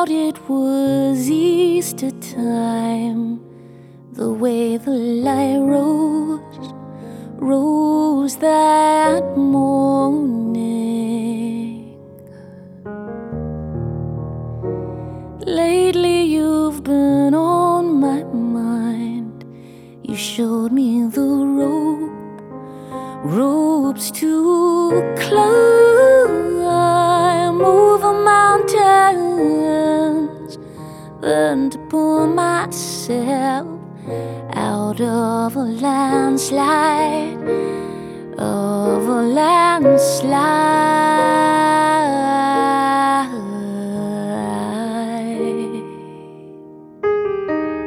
thought it was Easter time, the way the light rose that morning. Lately you've been on my mind. You showed me the ropes to climb over mountains, then to pull myself out of a landslide,